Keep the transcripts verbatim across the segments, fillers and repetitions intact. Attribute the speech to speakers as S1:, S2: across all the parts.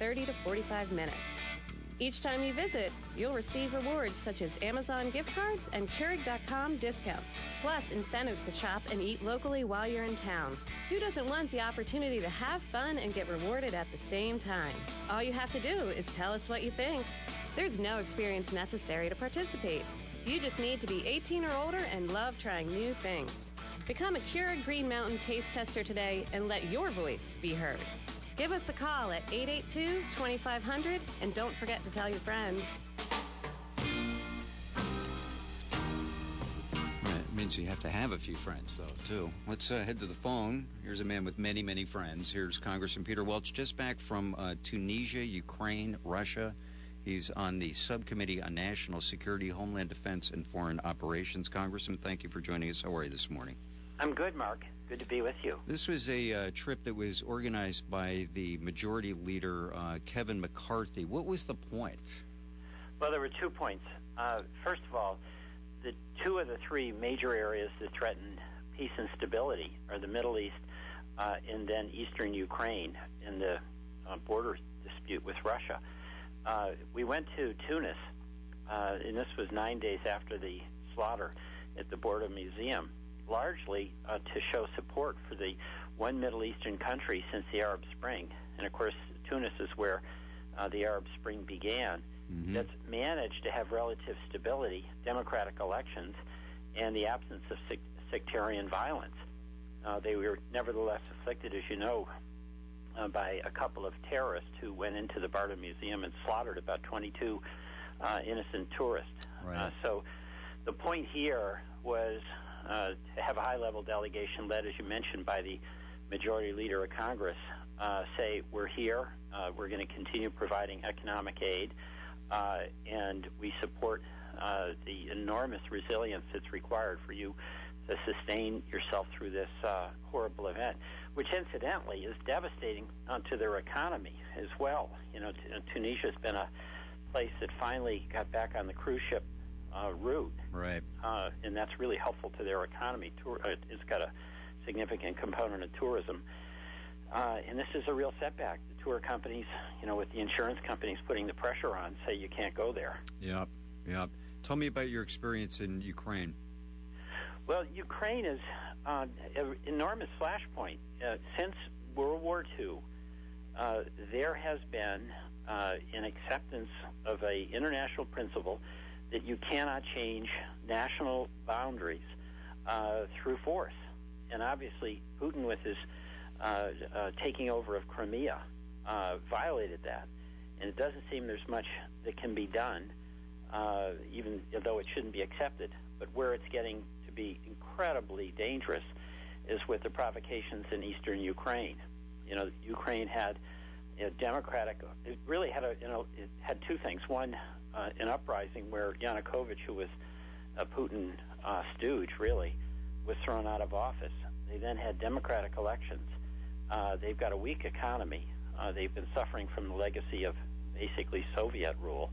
S1: thirty to forty-five minutes. Each time you visit, you'll receive rewards such as Amazon gift cards and Keurig dot com discounts, plus incentives to shop and eat locally while you're in town. Who doesn't want the opportunity to have fun and get rewarded at the same time? All you have to do is tell us what you think. There's no experience necessary to participate. You just need to be eighteen or older and love trying new things. Become a Keurig Green Mountain taste tester today and let your voice be heard. Give us a call at eight eight two, two five zero zero and don't forget to tell your friends.
S2: It means you have to have a few friends, though, too. Let's uh, head to the phone. Here's a man with many, many friends. Here's Congressman Peter Welch, just back from uh, Tunisia, Ukraine, Russia. He's on the Subcommittee on National Security, Homeland Defense, and Foreign Operations. Congressman, thank you for joining us. How are you this morning?
S3: I'm good, Mark. Good to be with you.
S2: This was a uh, trip that was organized by the Majority Leader, uh, Kevin McCarthy. What was the point?
S3: Well, there were two points. Uh, first of all, the two of the three major areas that threaten peace and stability are the Middle East uh, and then eastern Ukraine in the uh, border dispute with Russia. Uh, we went to Tunis, uh, and this was nine days after the slaughter at the Border Museum, largely uh, to show support for the one Middle Eastern country since the Arab Spring. And, of course, Tunis is where uh, the Arab Spring began. Mm-hmm. That's managed to have relative stability, democratic elections, and the absence of sec- sectarian violence. Uh, they were nevertheless afflicted, as you know, uh, by a couple of terrorists who went into the Bardo Museum and slaughtered about twenty-two uh, innocent tourists.
S2: Right.
S3: Uh, so the point here was uh, to have a high-level delegation led, as you mentioned, by the Majority Leader of Congress, uh, say, we're here, uh, we're going to continue providing economic aid, uh, and we support uh, the enormous resilience that's required for you to sustain yourself through this uh, horrible event, which incidentally is devastating uh, to their economy as well. You know, t- Tunisia's been a place that finally got back on the cruise ship uh, route,
S2: right?
S3: Uh, and that's really helpful to their economy. Tour- uh, it's got a significant component of tourism, uh, and this is a real setback. The tour companies, you know, with the insurance companies putting the pressure on, say you can't go there.
S2: Yep, yep. Tell me about your experience in Ukraine.
S3: Well, Ukraine is uh, an enormous flashpoint. Uh, since World War Two, uh, there has been uh, an acceptance of an international principle that you cannot change national boundaries uh, through force. And obviously, Putin, with his uh, uh, taking over of Crimea, uh, violated that. And it doesn't seem there's much that can be done, uh, even though it shouldn't be accepted. But where it's getting to be incredibly dangerous is with the provocations in eastern Ukraine. You know, Ukraine had a democratic, it really had a, you know, it had two things. One, uh, an uprising where Yanukovych, who was a Putin uh, stooge, really, was thrown out of office. They then had democratic elections. Uh, they've got a weak economy. Uh, they've been suffering from the legacy of basically Soviet rule.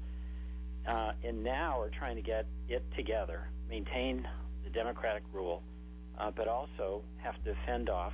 S3: Uh, and now are trying to get it together, maintain the democratic rule, uh, but also have to fend off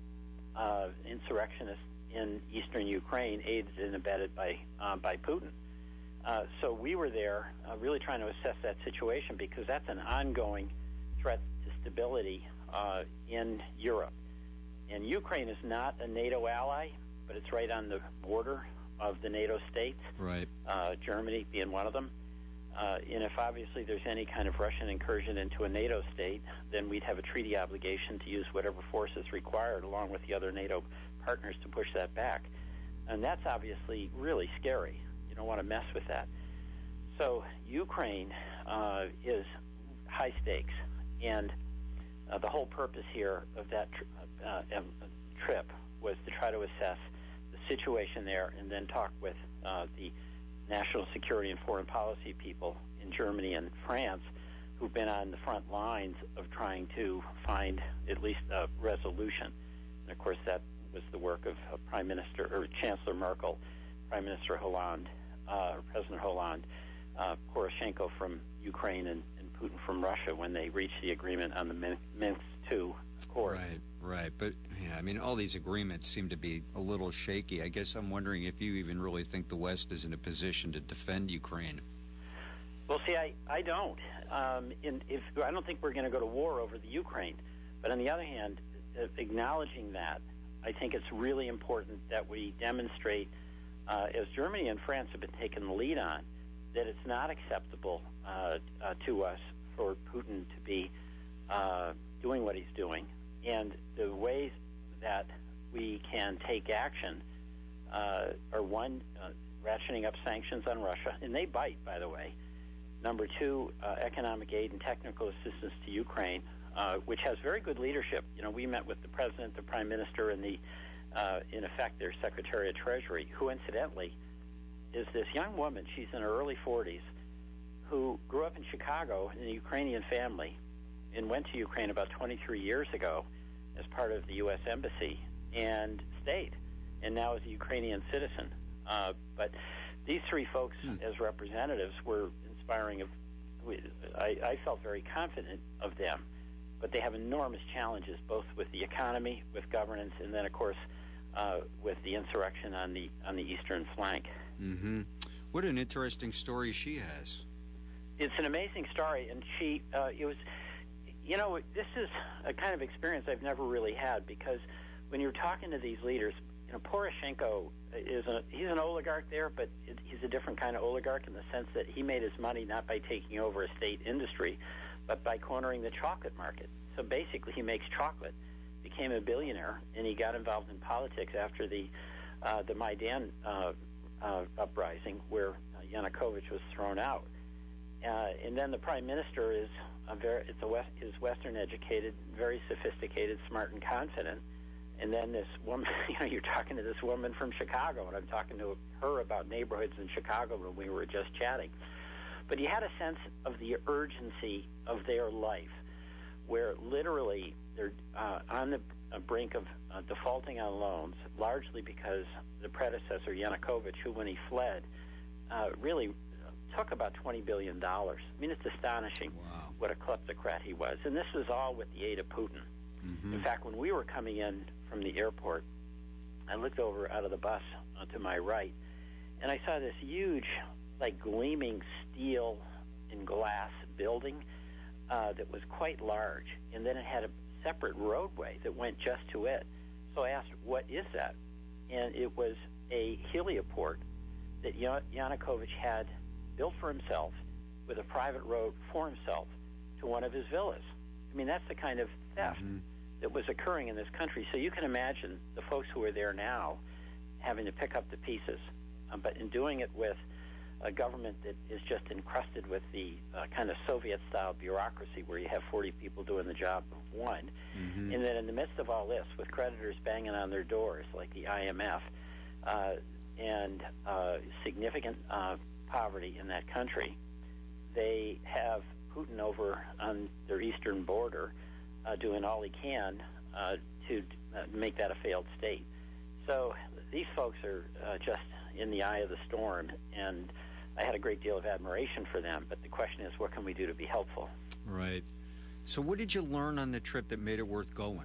S3: uh, insurrectionists in eastern Ukraine, aided and abetted by uh, by Putin. Uh, so we were there uh, really trying to assess that situation because that's an ongoing threat to stability uh, in Europe. And Ukraine is not a NATO ally, but it's right on the border of the NATO states,
S2: right?
S3: Uh, Germany being one of them. Uh, and if obviously there's any kind of Russian incursion into a NATO state, then we'd have a treaty obligation to use whatever force is required along with the other NATO partners to push that back. And that's obviously really scary. You don't want to mess with that. So Ukraine uh, is high stakes. And uh, the whole purpose here of that tr- uh, uh, trip was to try to assess the situation there and then talk with uh, the national security and foreign policy people in Germany and France who've been on the front lines of trying to find at least a resolution. And, of course, that was the work of uh, Prime Minister or Chancellor Merkel, Prime Minister Hollande, uh, President Hollande, uh, Poroshenko from Ukraine, and, and Putin from Russia when they reached the agreement on the Min- Minsk two Accord.
S2: Right. Right, but yeah, I mean, all these agreements seem to be a little shaky. I guess I'm wondering if you even really think the West is in a position to defend Ukraine.
S3: Well, see, I, I don't. Um, in, if I don't think we're going to go to war over the Ukraine. But on the other hand, uh, acknowledging that, I think it's really important that we demonstrate, uh, as Germany and France have been taking the lead on, that it's not acceptable uh, uh, to us for Putin to be uh, doing what he's doing. And the ways that we can take action uh, are, one, uh, ratcheting up sanctions on Russia, and they bite, by the way. Number two, uh, economic aid and technical assistance to Ukraine, uh, which has very good leadership. You know, we met with the president, the prime minister, and the, uh, in effect, their secretary of treasury, who incidentally is this young woman. She's in her early forties, who grew up in Chicago in a Ukrainian family and went to Ukraine about twenty-three years ago as part of the U S Embassy and stayed, and now is a Ukrainian citizen. Uh, but these three folks, hmm. as representatives, were inspiring. Of, I, I felt very confident of them, but they have enormous challenges, both with the economy, with governance, and then, of course, uh, with the insurrection on the on the eastern flank.
S2: Mm-hmm. What an interesting story she has.
S3: It's an amazing story, and she uh, it was. You know, this is a kind of experience I've never really had, because when you're talking to these leaders, you know, Poroshenko is a he's an oligarch there, but it, he's a different kind of oligarch in the sense that he made his money not by taking over a state industry, but by cornering the chocolate market. So basically, he makes chocolate, became a billionaire, and he got involved in politics after the uh, the Maidan uh, uh, uprising, where Yanukovych was thrown out. Uh, and then the prime minister is a very, it's a West, is Western educated, very sophisticated, smart, and confident. And then this woman, you know, you're talking to this woman from Chicago, and I'm talking to her about neighborhoods in Chicago when we were just chatting. But you had a sense of the urgency of their life, where literally they're uh, on the uh, brink of uh, defaulting on loans, largely because the predecessor, Yanukovych, who when he fled, uh, really took about twenty billion dollars. I mean, it's astonishing
S2: wow.
S3: what a kleptocrat he was. And this was all with the aid of Putin.
S2: Mm-hmm.
S3: In fact, when we were coming in from the airport, I looked over out of the bus uh, to my right, and I saw this huge, like, gleaming steel and glass building uh, that was quite large. And then it had a separate roadway that went just to it. So I asked, what is that? And it was a helioport that Yan- Yanukovych had built for himself with a private road for himself to one of his villas. I mean, that's the kind of theft
S2: mm-hmm.
S3: that was occurring in this country. So you can imagine the folks who are there now having to pick up the pieces, um, but in doing it with a government that is just encrusted with the uh, kind of Soviet-style bureaucracy where you have forty people doing the job of one.
S2: Mm-hmm.
S3: And then in the midst of all this, with creditors banging on their doors like the I M F uh, and uh, significant uh, poverty in that country, they have Putin over on their eastern border uh, doing all he can uh, to uh, make that a failed state. So these folks are uh, just in the eye of the storm, and I had a great deal of admiration for them, but the question is, what can we do to be helpful?
S2: Right. So what did you learn on the trip that made it worth going?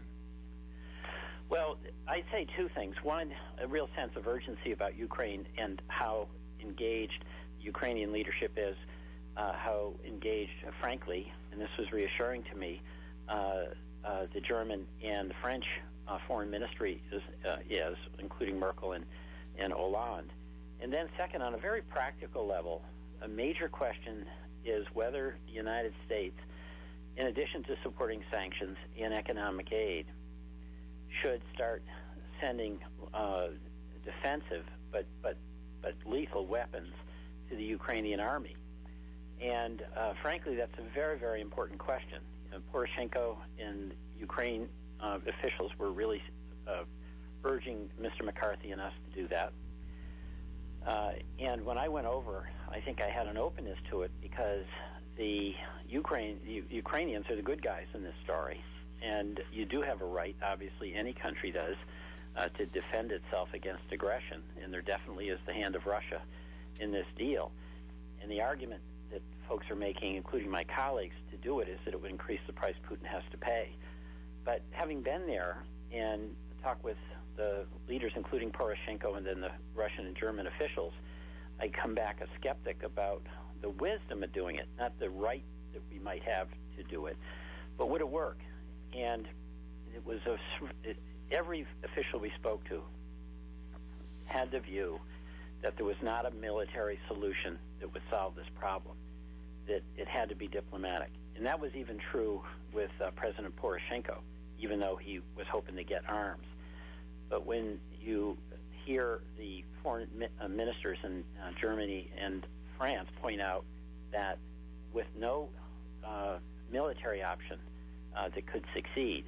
S3: Well, I'd say two things. One, a real sense of urgency about Ukraine and how engaged Ukrainian leadership is, uh, how engaged, uh, frankly, and this was reassuring to me, uh, uh, the German and the French uh, foreign ministry is, uh, is, including Merkel and, and Hollande. And then second, on a very practical level, a major question is whether the United States, in addition to supporting sanctions and economic aid, should start sending uh, defensive but, but, but lethal weapons to the Ukrainian army. And uh, frankly, that's a very, very important question. You know, Poroshenko and Ukraine uh, officials were really uh, urging Mister McCarthy and us to do that. Uh, and when I went over, I think I had an openness to it because the Ukraine, the Ukrainians are the good guys in this story. And you do have a right, obviously any country does, uh, to defend itself against aggression. And there definitely is the hand of Russia in this deal. And the argument that folks are making, including my colleagues, to do it is that it would increase the price Putin has to pay. but having been there and talked with the leaders, including Poroshenko and then the Russian and German officials, I come back a skeptic about the wisdom of doing it, not the right that we might have to do it, but would it work? And it was a, it, every official we spoke to had the view that there was not a military solution that would solve this problem, that it had to be diplomatic. And that was even true with uh, President Poroshenko, even though he was hoping to get arms. But when you hear the foreign mi- uh, ministers in uh, Germany and France point out that with no uh, military option uh, that could succeed,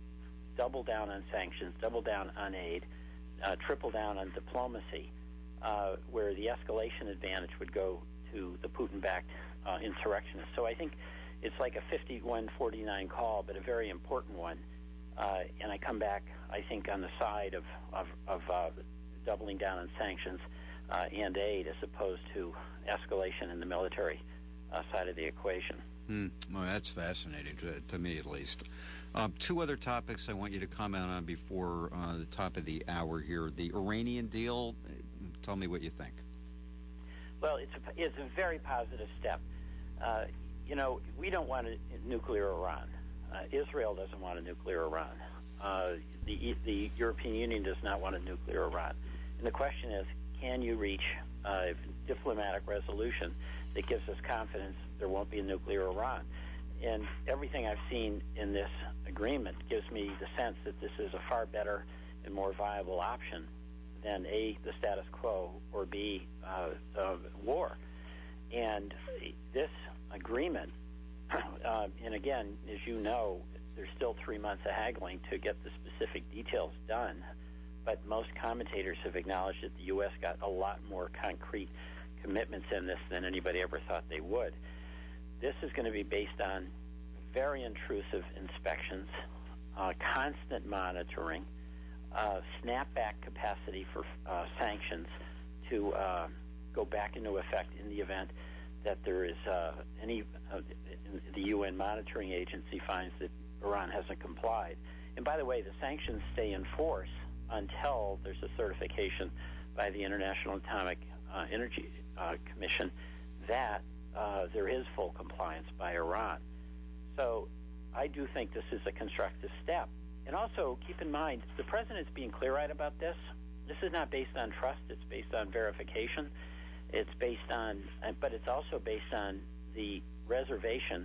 S3: double down on sanctions, double down on aid, uh, triple down on diplomacy, uh, where the escalation advantage would go to the Putin-backed uh, insurrectionists. So I think it's like a fifty-one forty-nine call, but a very important one. Uh, and I come back, I think, on the side of, of, of uh, doubling down on sanctions uh, and aid as opposed to escalation in the military uh, side of the equation.
S2: Hmm. Well, that's fascinating, to, to me at least. Um, two other topics I want you to comment on before uh, the top of the hour here. The Iranian deal, tell me what you think.
S3: Well, it's a, it's a very positive step. Uh, you know, we don't want a nuclear Iran. Uh, Israel doesn't want a nuclear Iran. Uh, the, the European Union does not want a nuclear Iran. And the question is, can you reach a diplomatic resolution that gives us confidence there won't be a nuclear Iran? And everything I've seen in this agreement gives me the sense that this is a far better and more viable option than A, the status quo, or B, uh, uh, war. And this agreement, uh, and again, as you know, there's still three months of haggling to get the specific details done, but most commentators have acknowledged that the U S got a lot more concrete commitments in this than anybody ever thought they would. This is going to be based on very intrusive inspections, uh, constant monitoring, uh, snapback capacity for uh, sanctions to uh, go back into effect in the event that there is uh, any, uh, the U N monitoring agency finds that Iran hasn't complied. And by the way, the sanctions stay in force until there's a certification by the International Atomic uh, Energy uh, Commission that uh, there is full compliance by Iran. So I do think this is a constructive step. And also, keep in mind, the president's being clear-eyed about this. This is not based on trust. It's based on verification. It's based on, but it's also based on the reservation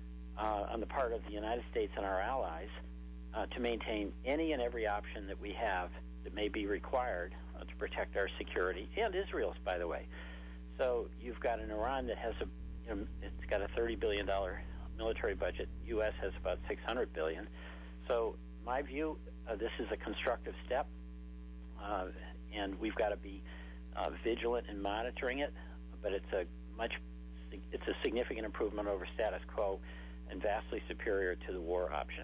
S3: uh, on the part of the United States and our allies uh, to maintain any and every option that we have that may be required uh, to protect our security, and Israel's, by the way. So you've got an Iran that has a, you know, it's got a thirty billion dollars military budget. U S has about six hundred billion dollars. So my view, uh, this is a constructive step, uh, and we've got to be uh, vigilant in monitoring it. But it's a much, it's a significant improvement over status quo, and vastly superior to the war option.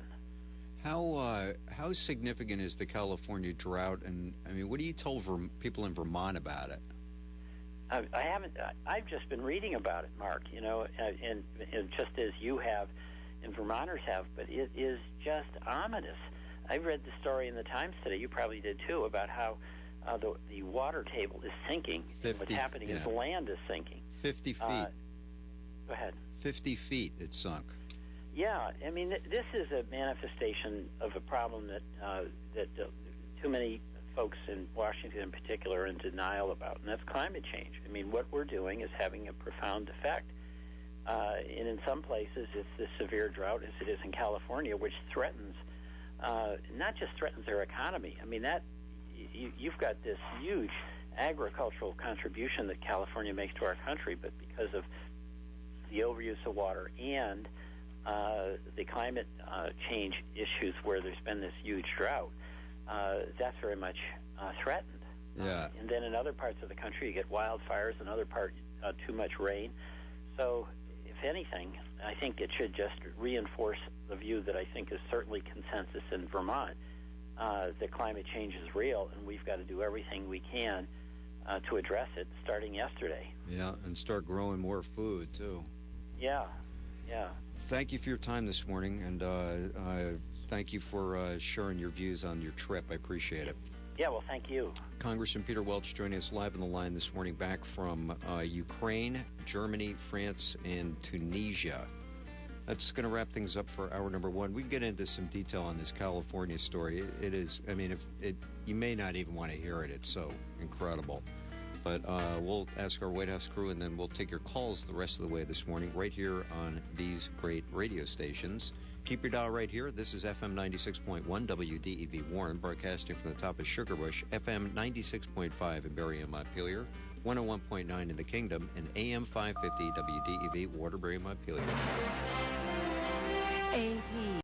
S2: How uh, how significant is the California drought? And I mean, what do you tell Verm- people in Vermont about it?
S3: I, I haven't. I've just been reading about it, Mark. You know, and, and just as you have, and Vermonters have. But it is just ominous. I read the story in the Times today. You probably did too, about how uh, the the water table is sinking.
S2: fifty,
S3: What's happening
S2: yeah.
S3: is the land is sinking.
S2: Fifty feet.
S3: Uh, go ahead.
S2: Fifty feet. It sunk.
S3: Yeah, I mean, th- this is a manifestation of a problem that uh, that uh, too many folks in Washington in particular are in denial about, and that's climate change. I mean, what we're doing is having a profound effect. Uh, and in some places, it's this severe drought, as it is in California, which threatens, uh, not just threatens their economy. I mean, that you, you've got this huge agricultural contribution that California makes to our country, but because of the overuse of water and Uh, the climate uh, change issues where there's been this huge drought, uh, that's very much uh, threatened.
S2: Yeah.
S3: Uh, and then in other parts of the country, you get wildfires, in other parts, uh, too much rain. So, if anything, I think it should just reinforce the view that I think is certainly consensus in Vermont, uh, that climate change is real, and we've got to do everything we can uh, to address it, starting yesterday.
S2: Yeah, and start growing more food, too.
S3: Yeah, yeah.
S2: Thank you for your time this morning, and uh, uh, Thank you for uh, sharing your views on your trip. I appreciate it.
S3: Yeah, well, thank you.
S2: Congressman Peter Welch joining us live on the line this morning, back from uh, Ukraine, Germany, France, and Tunisia. That's going to wrap things up for hour number one. We can get into some detail on this California story. It, it is, I mean, if it, you may not even want to hear it. It's so incredible. But uh, we'll ask our White House crew, and then we'll take your calls the rest of the way this morning right here on these great radio stations. Keep your dial right here. This is F M ninety-six point one W D E V Warren, broadcasting from the top of Sugarbush, F M ninety-six point five in Barre and Montpelier, one oh one point nine in the Kingdom, and A M five fifty W D E V Waterbury, Montpelier.
S4: A P